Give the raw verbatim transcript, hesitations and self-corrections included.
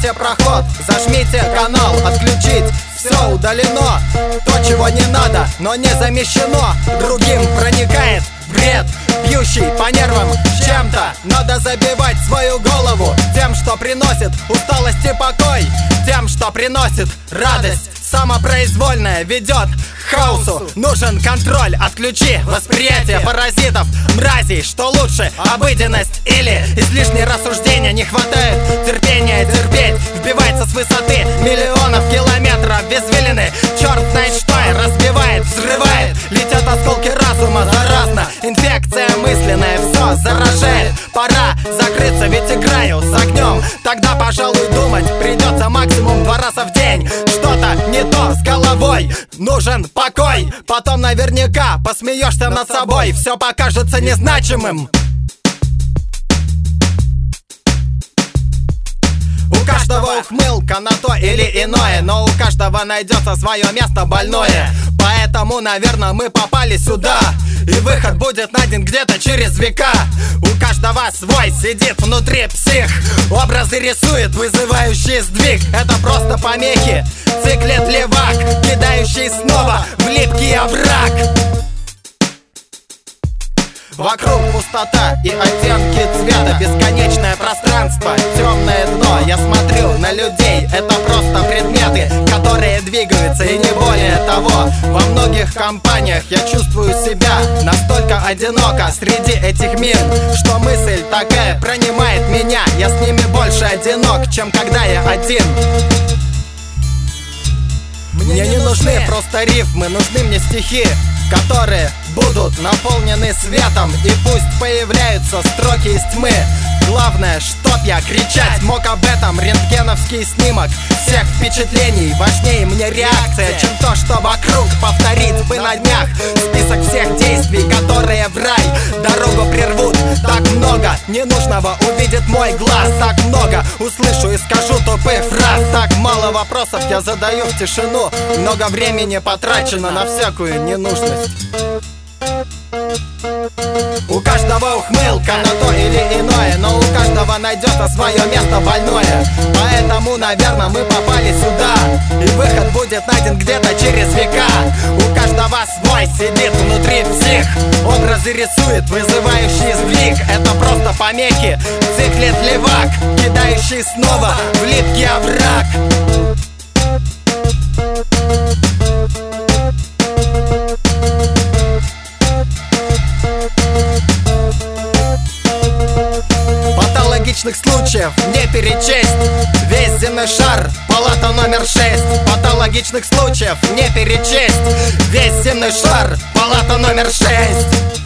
Перекройте проход, зажмите канал, отключить. Все удалено, то, чего не надо, но не замещено. Другим проникает бред, бьющий по нервам чем-то. Надо забивать свою голову тем, что приносит усталость и покой, тем, что приносит радость. Самопроизвольное ведет к хаосу. Нужен контроль, отключи восприятие паразитов, мразей. Что лучше, обыденность или излишнее рассуждение? Не хватает терпения терпеть, вбивается с высоты миллионов километров в извилины. Черт знает что и разбивает, взрывает. Летят осколки разума заразно, инфекция мысленная все заражает. Пора закрыться, ведь играю с огнем. Тогда, пожалуй, думать придется максимум два раза в день. Что-то не то с головой, нужен покой. Потом наверняка посмеешься над собой, все покажется незначимым. У каждого ухмылка на то или иное, но у каждого найдется свое место больное. Поэтому, наверное, мы попали сюда, и выход будет найден где-то через века. У каждого свой сидит внутри псих, образы рисует, вызывающий сдвиг. Это просто помехи, циклет левак, кидающий снова в липкий овраг. Вокруг пустота и оттенки цвета, бесконечное пространство, темное дно. Я смотрю на людей, это просто предметы, которые двигаются и не более того. Во многих компаниях я чувствую себя настолько одиноко среди этих мин, что мысль такая пронимает меня. Я с ними больше одинок, чем когда я один. Мне не нужны просто рифмы, нужны мне стихи, которые будут наполнены светом. И пусть появляются строки из тьмы. Главное, чтоб я кричать мог об этом. Рентгеновский снимок всех впечатлений. Важнее мне реакция, чем то, что вокруг. Повторить бы на днях список всех действий, которые в рай дорогу прервут. Так много ненужного увидит мой глаз, так много услышу и скажу тупых фраз. Так мало вопросов я задаю в тишину. Много времени потрачено на всякую ненужность. У каждого ухмылка на то или иное, но у каждого найдется свое место больное. Поэтому, наверное, мы попали сюда, и выход будет найден где-то через века. У каждого свой сидит внутри псих, образы рисует, вызывающий сдвиг. Это просто помехи, циклет левак, кидающий снова в липкий овраг. Патологичных случаев не перечесть, весь земной шар, палата номер шесть. Патологичных случаев не перечесть, весь земной шар, палата номер шесть.